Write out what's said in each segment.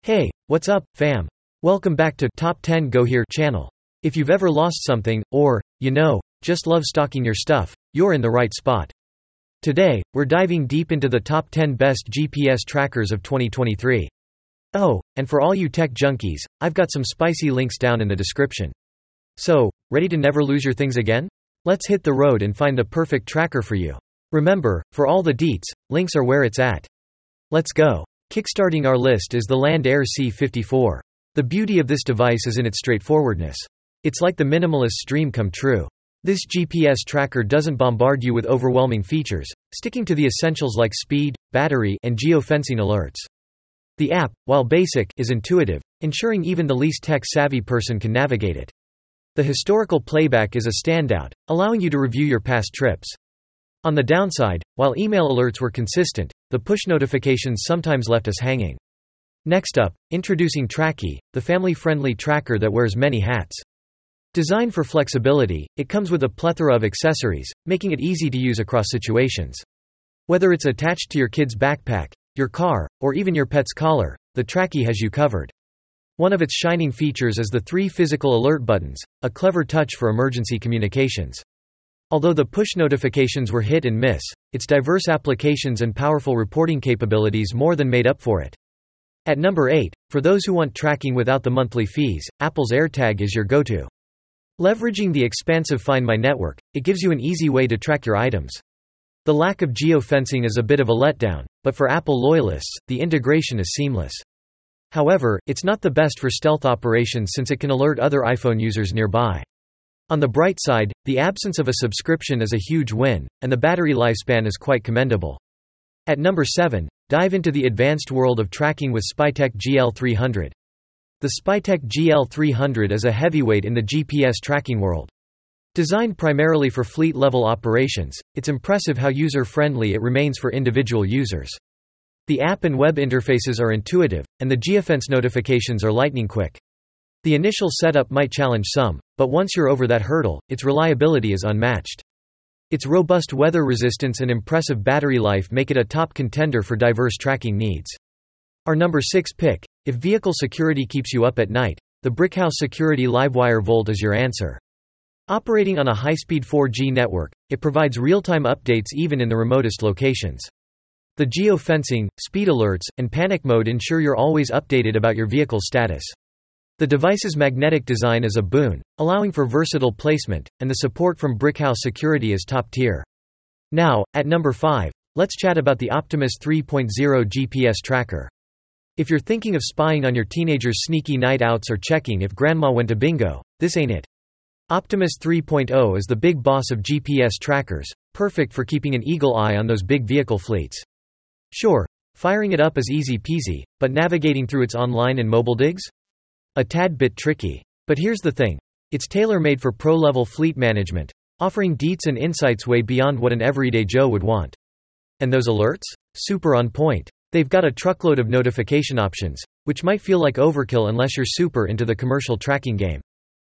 Hey, what's up, fam? Welcome back to Top 10 Go Here channel. If you've ever lost something, or, just love stalking your stuff, you're in the right spot. Today, we're diving deep into the top 10 best GPS trackers of 2023. Oh, and for all you tech junkies, I've got some spicy links down in the description. So, ready to never lose your things again? Let's hit the road and find the perfect tracker for you. Remember, for all the deets, links are where it's at. Let's go. Kickstarting our list is the Land Air C54. The beauty of this device is in its straightforwardness. It's like the minimalist dream come true. This GPS tracker doesn't bombard you with overwhelming features, sticking to the essentials like speed, battery, and geofencing alerts. The app, while basic, is intuitive, ensuring even the least tech-savvy person can navigate it. The historical playback is a standout, allowing you to review your past trips. On the downside, while email alerts were consistent, the push notifications sometimes left us hanging. Next up, introducing Tracky, the family-friendly tracker that wears many hats. Designed for flexibility, it comes with a plethora of accessories, making it easy to use across situations. Whether it's attached to your kid's backpack, your car, or even your pet's collar, the Tracky has you covered. One of its shining features is the 3 physical alert buttons, a clever touch for emergency communications. Although the push notifications were hit and miss, its diverse applications and powerful reporting capabilities more than made up for it. At number 8, for those who want tracking without the monthly fees, Apple's AirTag is your go-to. Leveraging the expansive Find My network, it gives you an easy way to track your items. The lack of geofencing is a bit of a letdown, but for Apple loyalists, the integration is seamless. However, it's not the best for stealth operations since it can alert other iPhone users nearby. On the bright side, the absence of a subscription is a huge win, and the battery lifespan is quite commendable. At number 7, dive into the advanced world of tracking with Spytek GL300. The Spytek GL300 is a heavyweight in the GPS tracking world. Designed primarily for fleet-level operations, it's impressive how user-friendly it remains for individual users. The app and web interfaces are intuitive, and the geofence notifications are lightning-quick. The initial setup might challenge some, but once you're over that hurdle, its reliability is unmatched. Its robust weather resistance and impressive battery life make it a top contender for diverse tracking needs. Our number 6 pick, if vehicle security keeps you up at night, the Brickhouse Security Livewire Volt is your answer. Operating on a high-speed 4G network, it provides real-time updates even in the remotest locations. The geofencing, speed alerts, and panic mode ensure you're always updated about your vehicle's status. The device's magnetic design is a boon, allowing for versatile placement, and the support from Brickhouse Security is top tier. Now, at number 5, let's chat about the Optimus 3.0 GPS tracker. If you're thinking of spying on your teenager's sneaky night outs or checking if grandma went to bingo, this ain't it. Optimus 3.0 is the big boss of GPS trackers, perfect for keeping an eagle eye on those big vehicle fleets. Sure, firing it up is easy peasy, but navigating through its online and mobile digs? A tad bit tricky. But here's the thing. It's tailor-made for pro-level fleet management, offering deets and insights way beyond what an everyday Joe would want. And those alerts? Super on point. They've got a truckload of notification options, which might feel like overkill unless you're super into the commercial tracking game.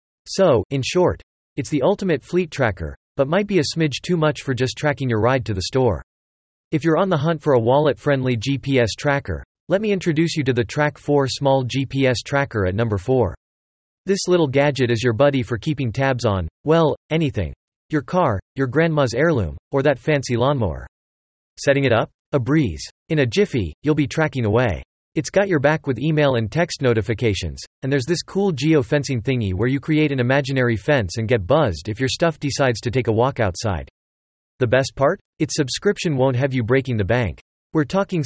So, in short, it's the ultimate fleet tracker, but might be a smidge too much for just tracking your ride to the store. If you're on the hunt for a wallet-friendly GPS tracker, let me introduce you to the Track 4 Small GPS Tracker at number 4. This little gadget is your buddy for keeping tabs on, well, anything. Your car, your grandma's heirloom, or that fancy lawnmower. Setting it up? A breeze. In a jiffy, you'll be tracking away. It's got your back with email and text notifications, and there's this cool geofencing thingy where you create an imaginary fence and get buzzed if your stuff decides to take a walk outside. The best part? Its subscription won't have you breaking the bank. We're talking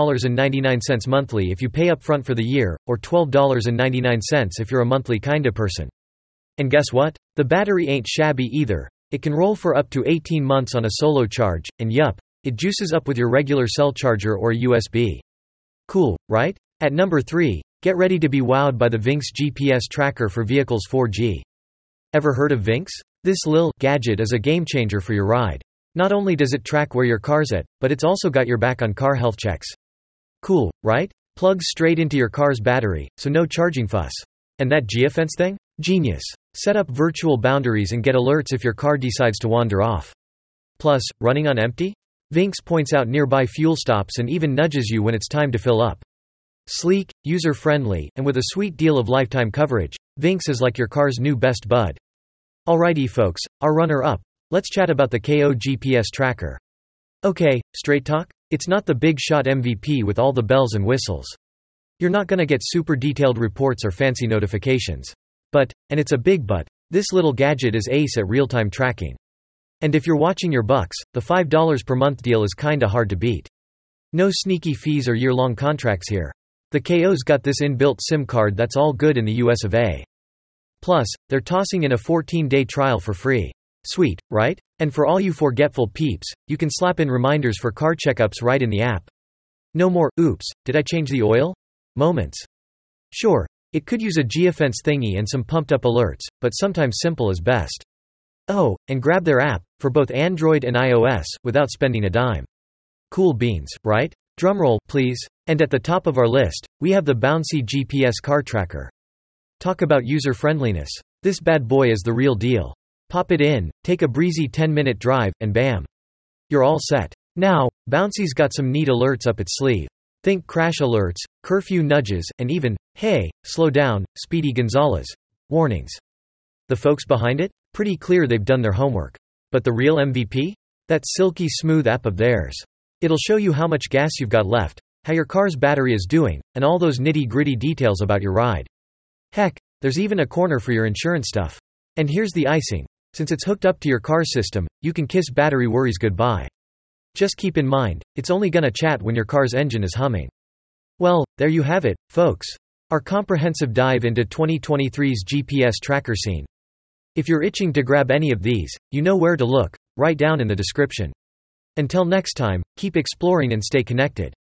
$6.99 monthly if you pay up front for the year, or $12.99 if you're a monthly kinda person. And guess what? The battery ain't shabby either. It can roll for up to 18 months on a solo charge, and yup, it juices up with your regular cell charger or USB. Cool, right? At number 3, get ready to be wowed by the Vinx GPS tracker for vehicles 4G. Ever heard of Vinx? This lil gadget is a game changer for your ride. Not only does it track where your car's at, but it's also got your back on car health checks. Cool, right? Plugs straight into your car's battery, so no charging fuss. And that geofence thing? Genius. Set up virtual boundaries and get alerts if your car decides to wander off. Plus, running on empty? Vinx points out nearby fuel stops and even nudges you when it's time to fill up. Sleek, user-friendly, and with a sweet deal of lifetime coverage, Vinx is like your car's new best bud. Alrighty folks, our runner-up. Let's chat about the KO GPS tracker. Okay, straight talk? It's not the big shot MVP with all the bells and whistles. You're not gonna get super detailed reports or fancy notifications. But, and it's a big but, this little gadget is ace at real-time tracking. And if you're watching your bucks, the $5 per month deal is kinda hard to beat. No sneaky fees or year-long contracts here. The KO's got this inbuilt SIM card that's all good in the US of A. Plus, they're tossing in a 14-day trial for free. Sweet, right? And for all you forgetful peeps, you can slap in reminders for car checkups right in the app. No more, oops, did I change the oil? Moments. Sure, it could use a geofence thingy and some pumped-up alerts, but sometimes simple is best. Oh, and grab their app, for both Android and iOS, without spending a dime. Cool beans, right? Drumroll, please. And at the top of our list, we have the Bouncy GPS car tracker. Talk about user-friendliness. This bad boy is the real deal. Pop it in, take a breezy 10-minute drive, and bam. You're all set. Now, Bouncy's got some neat alerts up its sleeve. Think crash alerts, curfew nudges, and even, hey, slow down, Speedy Gonzales, warnings. The folks behind it? Pretty clear they've done their homework. But the real MVP? That silky smooth app of theirs. It'll show you how much gas you've got left, how your car's battery is doing, and all those nitty-gritty details about your ride. Heck, there's even a corner for your insurance stuff. And here's the icing. Since it's hooked up to your car system, you can kiss battery worries goodbye. Just keep in mind, it's only gonna chat when your car's engine is humming. Well, there you have it, folks. Our comprehensive dive into 2023's GPS tracker scene. If you're itching to grab any of these, you know where to look, right down in the description. Until next time, keep exploring and stay connected.